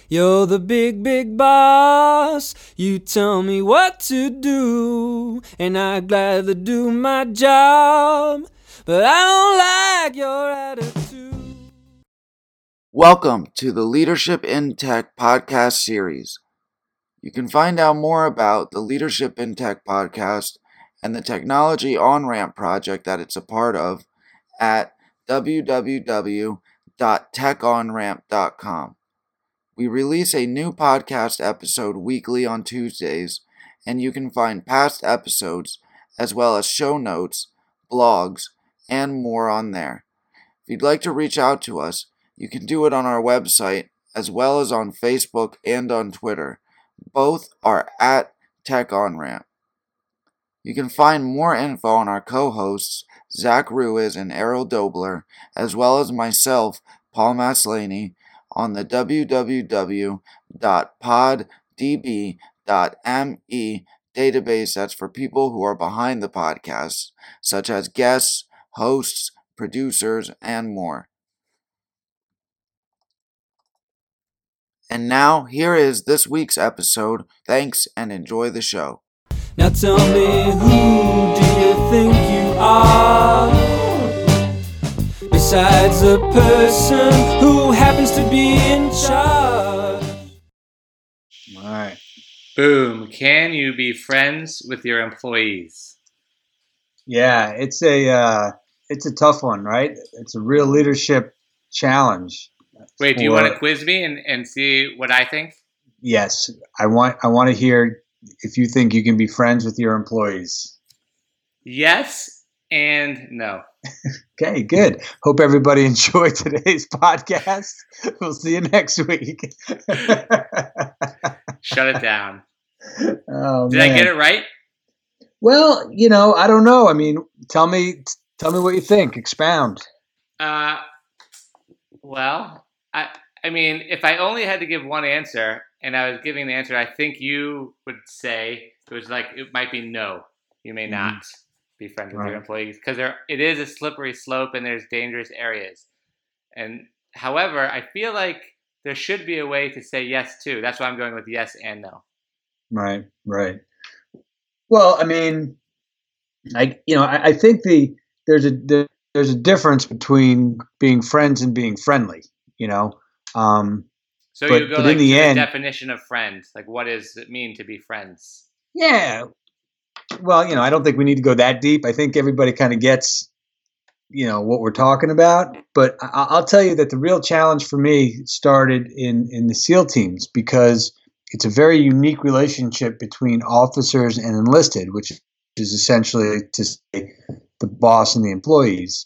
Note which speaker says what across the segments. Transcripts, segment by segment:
Speaker 1: You're the big, big boss. You tell me what to do, and I gladly do my job. But I don't like your attitude.
Speaker 2: Welcome to the Leadership in Tech podcast series. You can find out more about the Leadership in Tech podcast and the Technology On-Ramp project that it's a part of at www.techonramp.com. We release a new podcast episode weekly on Tuesdays, and you can find past episodes as well as show notes, blogs, and more on there. If you'd like to reach out to us, you can do it on our website as well as on Facebook and on Twitter. Both are at TechOnRamp. You can find more info on our co-hosts, Zach Ruiz and Errol Dobler, as well as myself, Paul Maslany, on the www.poddb.me database that's for people who are behind the podcasts, such as guests, hosts, producers, and more. And now, here is this week's episode. Thanks and enjoy the show.
Speaker 1: Now tell me, who do you think you are? Besides the person who happens to be in charge.
Speaker 3: All right.
Speaker 4: Boom. Can you be friends with your employees?
Speaker 3: Yeah, it's a tough one, right? It's a real leadership challenge.
Speaker 4: Wait, do you want to quiz me and see what I think?
Speaker 3: Yes, I want to hear if you think you can be friends with your employees.
Speaker 4: Yes and no.
Speaker 3: Okay, good. Hope everybody enjoyed today's podcast. We'll see you next week.
Speaker 4: Shut it down.
Speaker 3: Oh,
Speaker 4: Did I get it right?
Speaker 3: Well, I don't know. I mean, tell me what you think. Expound.
Speaker 4: Well, I mean, if I only had to give one answer and I was giving the answer, I think you would say it might be no. You may not be friends with your employees because it is a slippery slope and there's dangerous areas. And however, I feel like there should be a way to say yes too. That's why I'm going with yes and no.
Speaker 3: Right. Well, I mean, I think there's a difference between being friends and being friendly.
Speaker 4: So you go to the definition of friends. Like, what does it mean to be friends?
Speaker 3: Yeah. Well, I don't think we need to go that deep. I think everybody kind of gets, what we're talking about. But I'll tell you that the real challenge for me started in the SEAL teams because it's a very unique relationship between officers and enlisted, which is essentially to say the boss and the employees.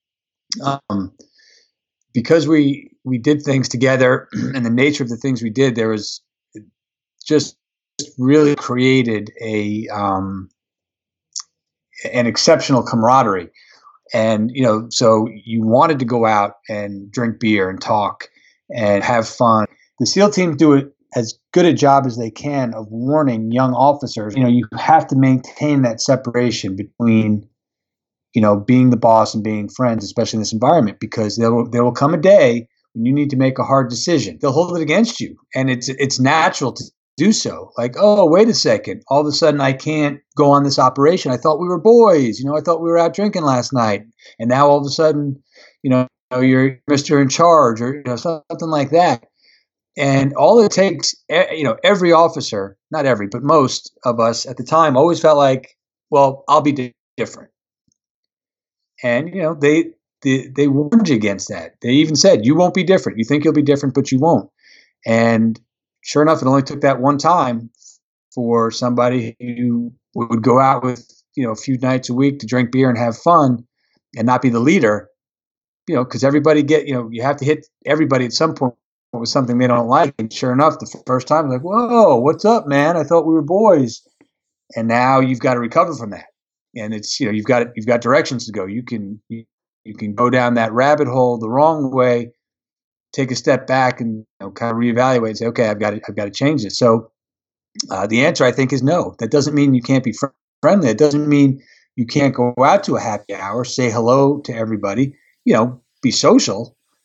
Speaker 3: Because we did things together and the nature of the things we did, there was just really created an exceptional camaraderie. And, so you wanted to go out and drink beer and talk and have fun. The SEAL teams do it as good a job as they can of warning young officers. You have to maintain that separation between being the boss and being friends, especially in this environment, because there will come a day when you need to make a hard decision. They'll hold it against you, and it's natural to do so. Like, oh, wait a second, all of a sudden I can't go on this operation. I thought we were boys. I thought we were out drinking last night, and now all of a sudden, you're Mr. in charge, or something like that. And all it takes, every officer, not every, but most of us at the time always felt like, well, I'll be different. And, they warned you against that. They even said, you won't be different. You think you'll be different, but you won't. And sure enough, it only took that one time for somebody who would go out with, a few nights a week to drink beer and have fun and not be the leader, because everybody you have to hit everybody at some point with something they don't like. And sure enough, the first time, like, whoa, what's up, man? I thought we were boys. And now you've got to recover from that. And it's, you've got directions to go. You can go down that rabbit hole the wrong way, take a step back and kind of reevaluate and say, okay, I've got to change this. So the answer, I think, is no. That doesn't mean you can't be friendly. It doesn't mean you can't go out to a happy hour, say hello to everybody, be social.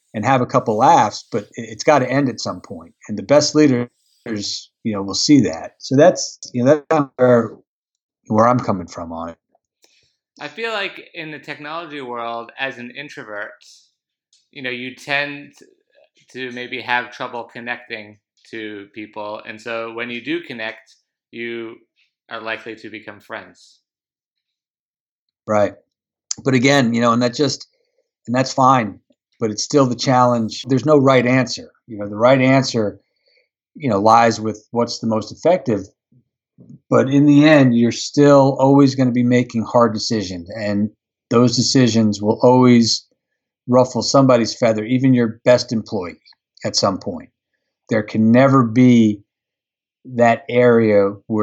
Speaker 3: and have a couple laughs, but it's got to end at some point. And the best leaders, will see that. So that's where I'm coming from on it.
Speaker 4: I feel like in the technology world, as an introvert, you tend to maybe have trouble connecting to people. And so when you do connect, you are likely to become friends.
Speaker 3: Right. But again, and that's fine, but it's still the challenge. There's no right answer. The right answer, lies with what's the most effective. But in the end, you're still always going to be making hard decisions. And those decisions will always ruffle somebody's feather, even your best employee at some point. There can never be that area where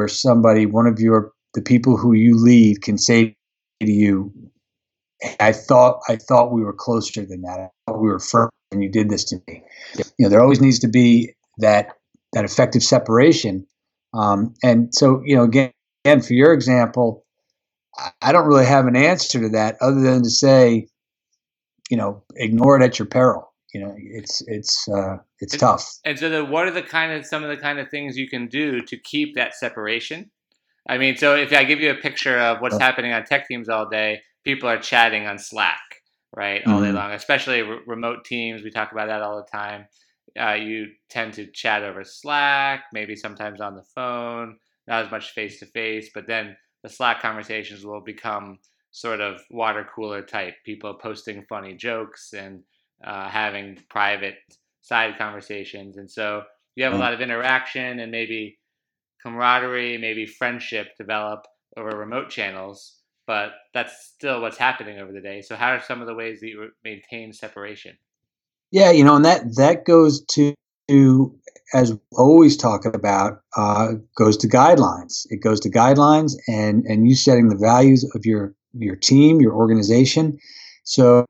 Speaker 3: the people who you lead can say to you, I thought we were closer than that. I thought we were firm and you did this to me. There always needs to be that effective separation. And so, again, for your example, I don't really have an answer to that other than to say, ignore it at your peril. It's tough.
Speaker 4: And so what are some of the kind of things you can do to keep that separation? I mean, so if I give you a picture of what's happening on tech teams all day, people are chatting on Slack, right, all day long, especially remote teams. We talk about that all the time. You tend to chat over Slack, maybe sometimes on the phone, not as much face-to-face, but then the Slack conversations will become sort of water cooler type, people posting funny jokes and having private side conversations. And so you have a lot of interaction and maybe camaraderie, maybe friendship develop over remote channels, but that's still what's happening over the day. So how are some of the ways that you maintain separation?
Speaker 3: Yeah, and that goes to, as we always talk about, goes to guidelines. It goes to guidelines and you setting the values of your team, your organization. So,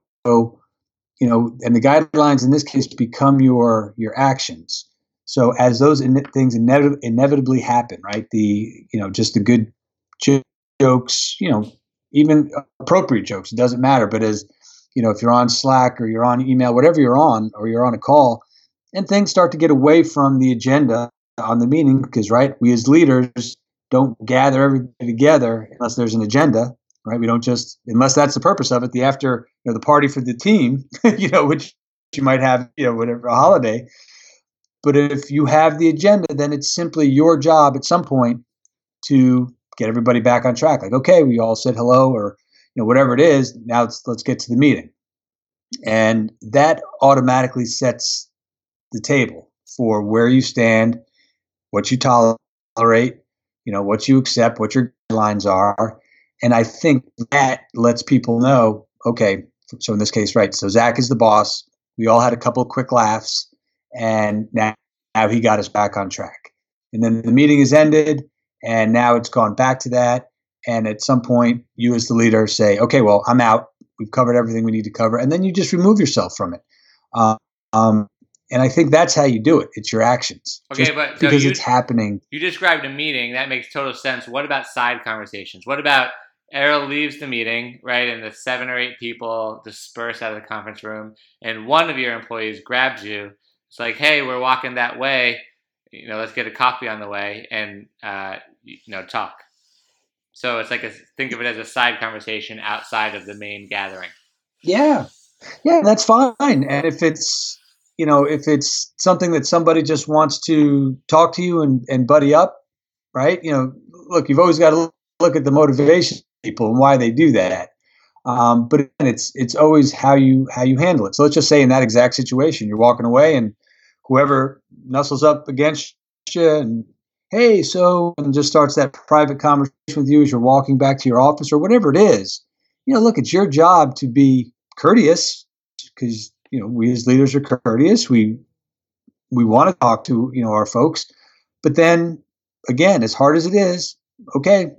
Speaker 3: and the guidelines in this case become your actions. So as those things inevitably happen, right? Just the good jokes, even appropriate jokes, it doesn't matter. But as if you're on Slack or you're on email, whatever you're on, or you're on a call, and things start to get away from the agenda on the meeting, because, right, we as leaders don't gather everybody together unless there's an agenda, right? We don't just, unless that's the purpose of it, the party for the team, which you might have, whatever, a holiday. But if you have the agenda, then it's simply your job at some point to get everybody back on track. Like, okay, we all said hello, or whatever it is, now let's get to the meeting. And that automatically sets the table for where you stand, what you tolerate, what you accept, what your guidelines are. And I think that lets people know, okay, so in this case, right, so Zach is the boss. We all had a couple of quick laughs, and now he got us back on track. And then the meeting is ended, and now it's gone back to that. And at some point, you as the leader say, okay, well, I'm out. We've covered everything we need to cover. And then you just remove yourself from it. And I think that's how you do it. It's your actions.
Speaker 4: Okay, but
Speaker 3: because it's happening.
Speaker 4: You described a meeting. That makes total sense. What about side conversations? What about Errol leaves the meeting, right, and the 7 or 8 people disperse out of the conference room, and one of your employees grabs you. It's like, hey, we're walking that way. Let's get a coffee on the way and, talk. So it's like think of it as a side conversation outside of the main gathering.
Speaker 3: Yeah, that's fine. And if it's something that somebody just wants to talk to you and buddy up, right? Look, you've always got to look at the motivation of people and why they do that. But again, it's always how you handle it. So let's just say in that exact situation, you're walking away and whoever nuzzles up against you and, hey, and just starts that private conversation with you as you're walking back to your office or whatever it is. Look, it's your job to be courteous because, we as leaders are courteous. We want to talk to, our folks. But then, again, as hard as it is, okay,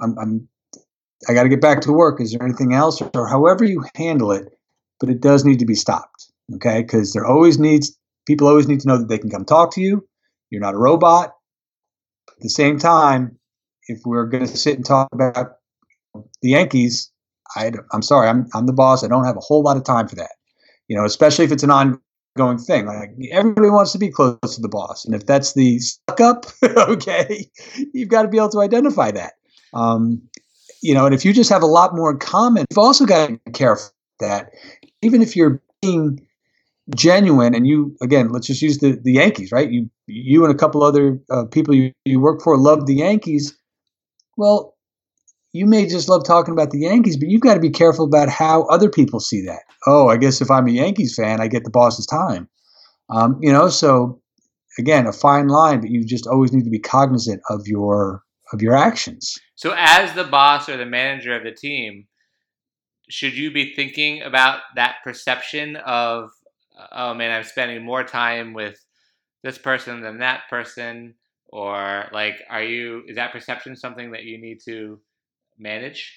Speaker 3: I got to get back to work. Is there anything else? Or however you handle it, but it does need to be stopped, okay? Because people always need to know that they can come talk to you. You're not a robot. At the same time, if we're going to sit and talk about the Yankees, I'm sorry, I'm the boss. I don't have a whole lot of time for that. Especially if it's an ongoing thing. Like everybody wants to be close to the boss, and if that's the suck up, okay, you've got to be able to identify that. And if you just have a lot more in common, you've also got to be careful that even if you're being genuine, and you, again, let's just use the Yankees, right? You and a couple other people you work for love the Yankees. Well, you may just love talking about the Yankees, but you've got to be careful about how other people see that. Oh, I guess if I'm a Yankees fan, I get the boss's time. So again, a fine line, but you just always need to be cognizant of your actions.
Speaker 4: So as the boss or the manager of the team, should you be thinking about that perception of, oh man, I'm spending more time with this person than that person? Or is that perception something that you need to manage?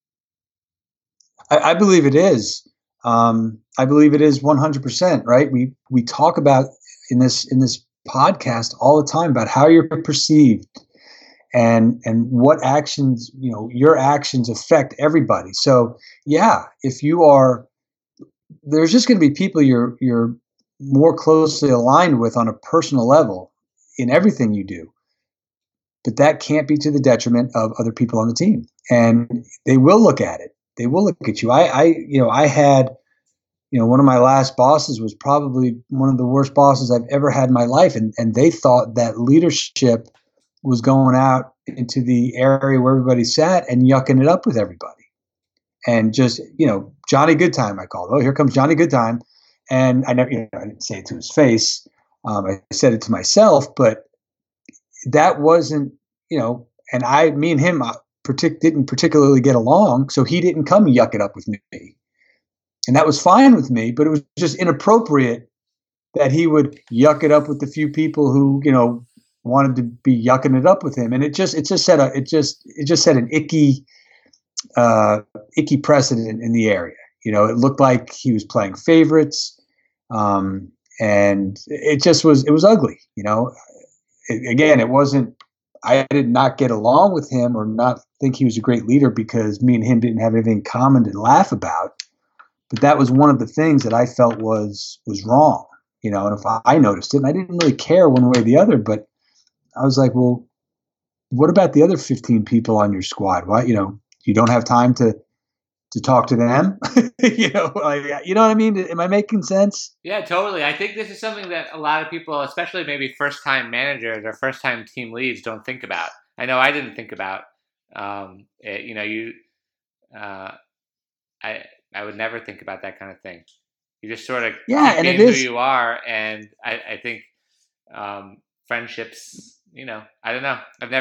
Speaker 3: I believe it is. I believe it is 100%, right? We talk about in this podcast all the time about how you're perceived and what actions, your actions affect everybody. So yeah, if you are, there's just going to be people you're more closely aligned with on a personal level in everything you do. But that can't be to the detriment of other people on the team. And they will look at it. They will look at you. I had, one of my last bosses was probably one of the worst bosses I've ever had in my life. And they thought that leadership was going out into the area where everybody sat and yucking it up with everybody. And just, Johnny Goodtime, I called. Oh, here comes Johnny Goodtime. And I never, I didn't say it to his face. I said it to myself, but that wasn't, and me and him didn't particularly get along, so he didn't come yuck it up with me. And that was fine with me, but it was just inappropriate that he would yuck it up with the few people who, wanted to be yucking it up with him. And it just set an icky precedent in the area. It looked like he was playing favorites. And it was ugly, Again, it wasn't, I did not get along with him or not think he was a great leader because me and him didn't have anything in common to laugh about. But that was one of the things that I felt was wrong, and if I noticed it, and I didn't really care one way or the other, but I was like, well, what about the other 15 people on your squad? Why, you don't have time to talk to them? You know what I mean? Am I making sense?
Speaker 4: Yeah, totally. I think this is something that a lot of people, especially maybe first-time managers or first-time team leads, don't think about. I know I didn't think about. I would never think about that kind of thing. You just sort of keep being who you are, and I think friendships. I don't know.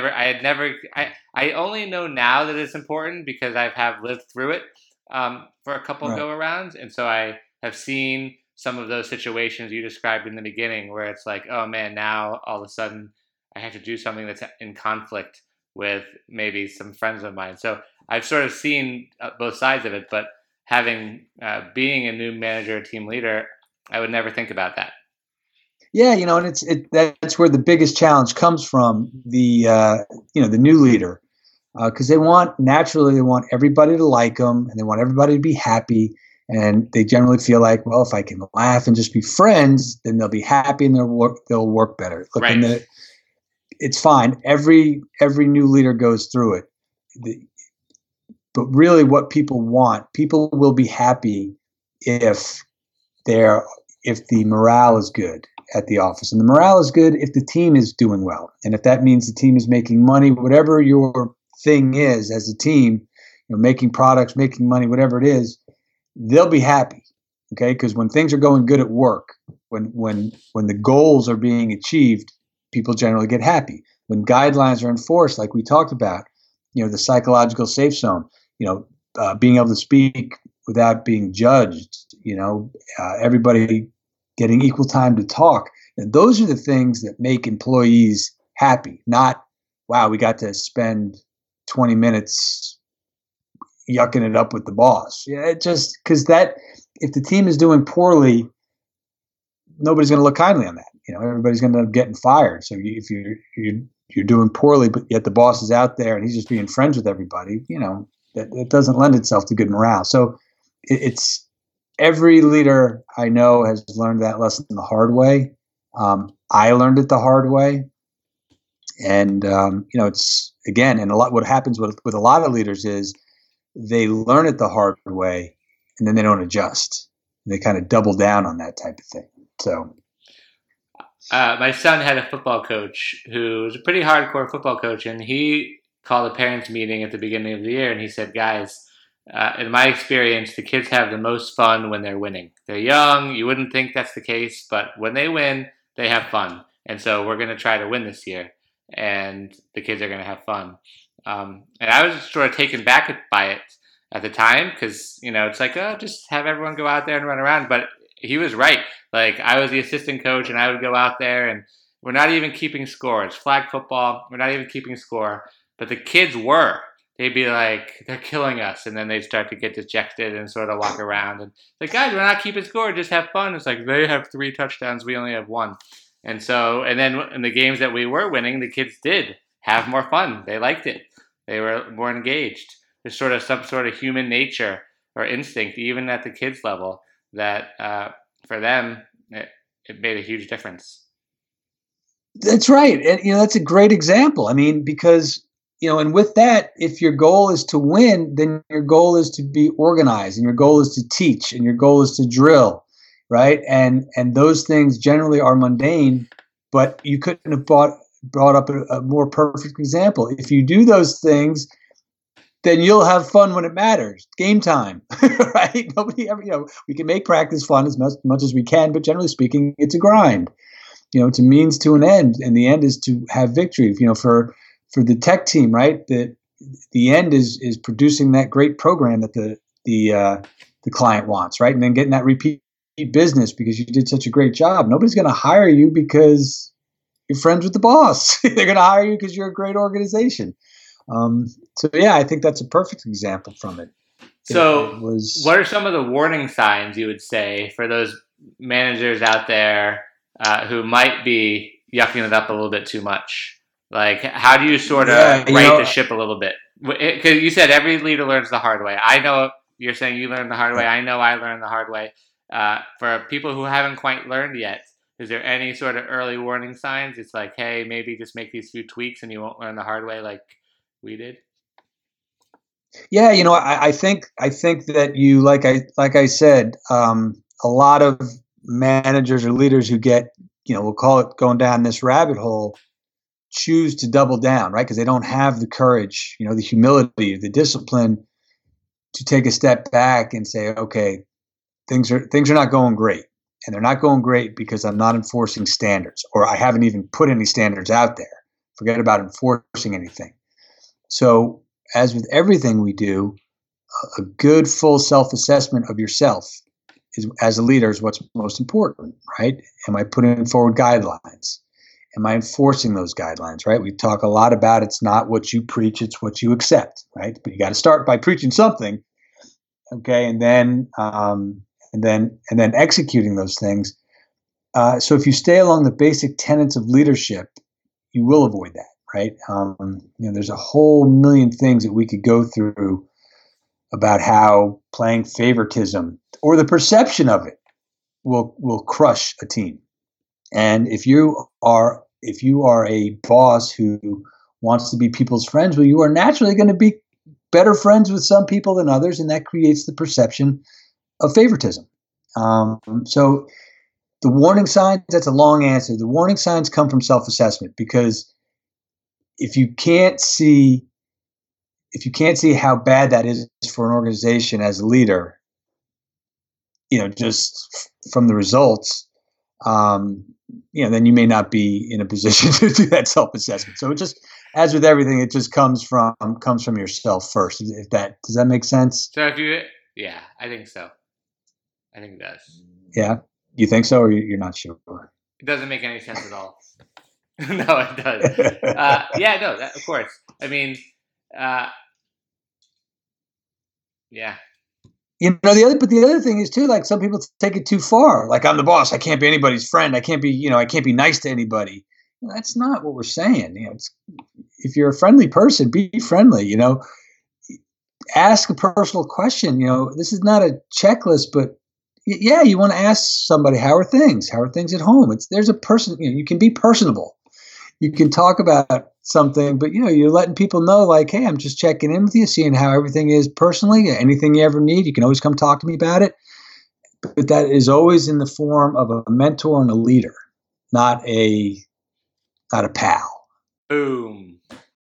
Speaker 4: I only know now that it's important because I have lived through it for a couple go-arounds. And so I have seen some of those situations you described in the beginning where it's like, oh man, now all of a sudden I have to do something that's in conflict with maybe some friends of mine. So I've sort of seen both sides of it, but being a new manager or team leader, I would never think about that.
Speaker 3: Yeah, and that's where the biggest challenge comes from, the new leader, because they want everybody to like them, and they want everybody to be happy, and they generally feel like, well, if I can laugh and just be friends, then they'll be happy and they'll work better. Look, right. It's fine. Every new leader goes through it, but really, what people will be happy if the morale is good at the office. And the morale is good if the team is doing well. And if that means the team is making money, whatever your thing is as a team, making products, making money, whatever it is, they'll be happy. Okay? Because when things are going good at work, when the goals are being achieved, people generally get happy. When guidelines are enforced, like we talked about, the psychological safe zone, being able to speak without being judged, everybody getting equal time to talk. And those are the things that make employees happy, not, wow, we got to spend 20 minutes yucking it up with the boss. Yeah, just because if the team is doing poorly, nobody's going to look kindly on that. Everybody's going to end up getting fired. So if you're doing poorly, but yet the boss is out there and he's just being friends with everybody, that doesn't lend itself to good morale. So it's every leader I know has learned that lesson the hard way. I learned it the hard way. And, it's, again, and what happens with a lot of leaders is they learn it the hard way and then they don't adjust. They kind of double down on that type of thing. So,
Speaker 4: my son had a football coach who was a pretty hardcore football coach, and he called a parents' meeting at the beginning of the year, and he said, guys, in my experience, the kids have the most fun when they're winning. They're young. You wouldn't think that's the case, but when they win, they have fun. And so we're going to try to win this year, and the kids are going to have fun. And I was sort of taken back by it at the time because, it's like, just have everyone go out there and run around. But he was right. Like, I was the assistant coach, and I would go out there, and we're not even keeping score. It's flag football. We're not even keeping score. But the kids were. They'd be like, they're killing us. And then they'd start to get dejected and sort of walk around. And like, guys, we're not keeping score. Just have fun. It's like, they have 3 touchdowns. We only have 1. And then in the games that we were winning, the kids did have more fun. They liked it. They were more engaged. There's sort of some sort of human nature or instinct, even at the kids level, that for them, it made a huge difference.
Speaker 3: That's right. And, that's a great example. I mean, because, and with that, if your goal is to win, then your goal is to be organized, and your goal is to teach, and your goal is to drill, right? And those things generally are mundane, but you couldn't have brought up a more perfect example. If you do those things, then you'll have fun when it matters. Game time, right? Nobody ever, we can make practice fun as much as we can, but generally speaking, it's a grind. It's a means to an end, and the end is to have victory. For the tech team, right? The end is producing that great program that the client wants, right? And then getting that repeat business because you did such a great job. Nobody's going to hire you because you're friends with the boss. They're going to hire you because you're a great organization. I think that's a perfect example from it.
Speaker 4: So what are some of the warning signs you would say for those managers out there who might be yucking it up a little bit too much? Like, how do you sort of right the ship a little bit? Because you said every leader learns the hard way. I know you're saying you learned the hard way. I know I learned the hard way. For people who haven't quite learned yet, is there any sort of early warning signs? It's like, hey, maybe just make these few tweaks and you won't learn the hard way like we did.
Speaker 3: Yeah, I think that you like I said, a lot of managers or leaders who get, we'll call it going down this rabbit hole, choose to double down, right? Because they don't have the courage, the humility, the discipline to take a step back and say, okay, things are not going great. And they're not going great because I'm not enforcing standards, or I haven't even put any standards out there. Forget about enforcing anything. So as with everything we do, a good full self-assessment of yourself is, as a leader, is what's most important, right? Am I putting forward guidelines? Am I enforcing those guidelines, right? We talk a lot about it's not what you preach, it's what you accept, right? But you got to start by preaching something, okay, and then executing those things. So if you stay along the basic tenets of leadership, you will avoid that, right? There's a whole million things that we could go through about how playing favoritism or the perception of it will crush a team. And if you are a boss who wants to be people's friends, well, you are naturally going to be better friends with some people than others, and that creates the perception of favoritism. So the warning signs, that's a long answer. The warning signs come from self-assessment, because if you can't see how bad that is for an organization as a leader, just from the results, then you may not be in a position to do that self-assessment. So it just, as with everything, it just comes from yourself first. Does that make sense?
Speaker 4: So yeah, I think so. I think it does.
Speaker 3: Yeah, you think so, or you're not sure?
Speaker 4: It doesn't make any sense at all. No, it does. Of course. I mean, yeah.
Speaker 3: The other thing is too, like, some people take it too far. Like, I'm the boss, I can't be anybody's friend. I can't be nice to anybody. That's not what we're saying. If you're a friendly person, be friendly. Ask a personal question. This is not a checklist, but yeah, you want to ask somebody, how are things? How are things at home? There's a person, you can be personable. You can talk about something, but you're letting people know, like, hey, I'm just checking in with you, seeing how everything is personally. Anything you ever need, you can always come talk to me about it. But that is always in the form of a mentor and a leader, not a pal.
Speaker 4: Boom.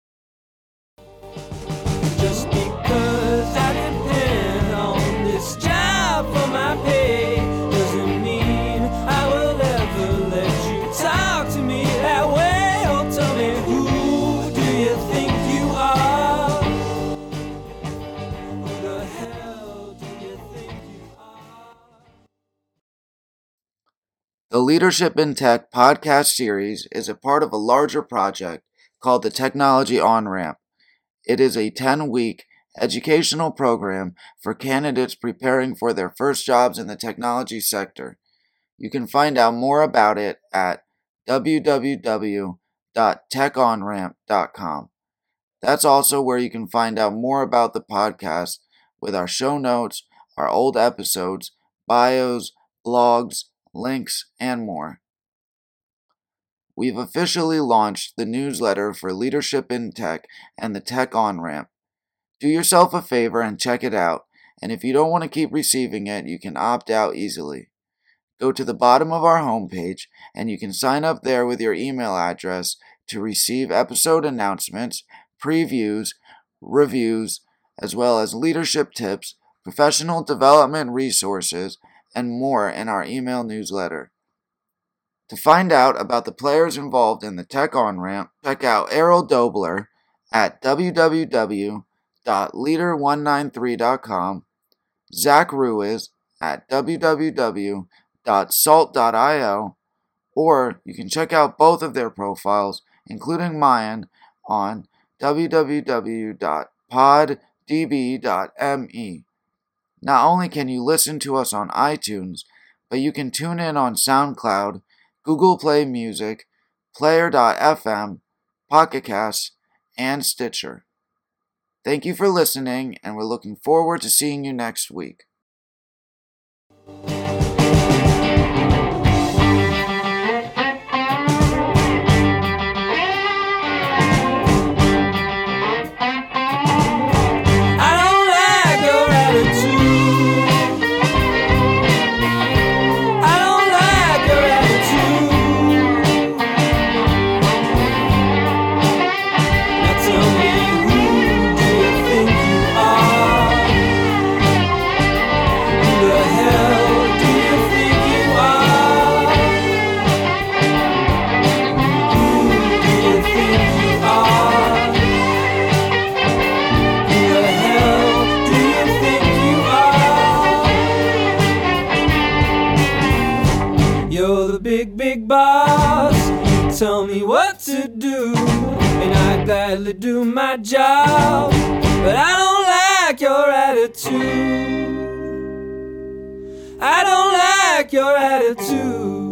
Speaker 1: Just because I depend on this job for my pay doesn't mean I will ever let you talk to me that way. Oh, tell me, who do you think you are? Who the hell do you think you are?
Speaker 2: The Leadership in Tech podcast series is a part of a larger project called the Technology On-Ramp. It is a 10-week educational program for candidates preparing for their first jobs in the technology sector. You can find out more about it at www.techonramp.com. That's also where you can find out more about the podcast with our show notes, our old episodes, bios, blogs, links, and more. We've officially launched the newsletter for Leadership in Tech and the Tech On-Ramp. Do yourself a favor and check it out, and if you don't want to keep receiving it, you can opt out easily. Go to the bottom of our homepage, and you can sign up there with your email address to receive episode announcements, previews, reviews, as well as leadership tips, professional development resources, and more in our email newsletter. To find out about the players involved in the Tech On-Ramp, check out Errol Dobler at www.leader193.com, Zach Ruiz at www.salt.io, or you can check out both of their profiles, including mine, on www.poddb.me. Not only can you listen to us on iTunes, but you can tune in on SoundCloud, Google Play Music, Player.fm, Pocket Casts, and Stitcher. Thank you for listening, and we're looking forward to seeing you next week.
Speaker 1: Big boss, you tell me what to do, and I gladly do my job, but I don't like your attitude. I don't like your attitude.